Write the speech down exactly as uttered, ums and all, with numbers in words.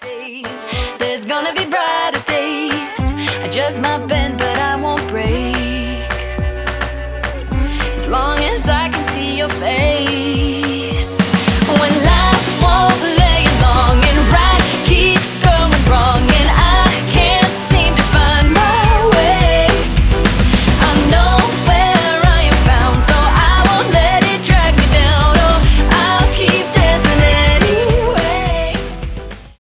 days. There's gonna be brighter days. I just might bend, but I won't break. As long as I can see your face.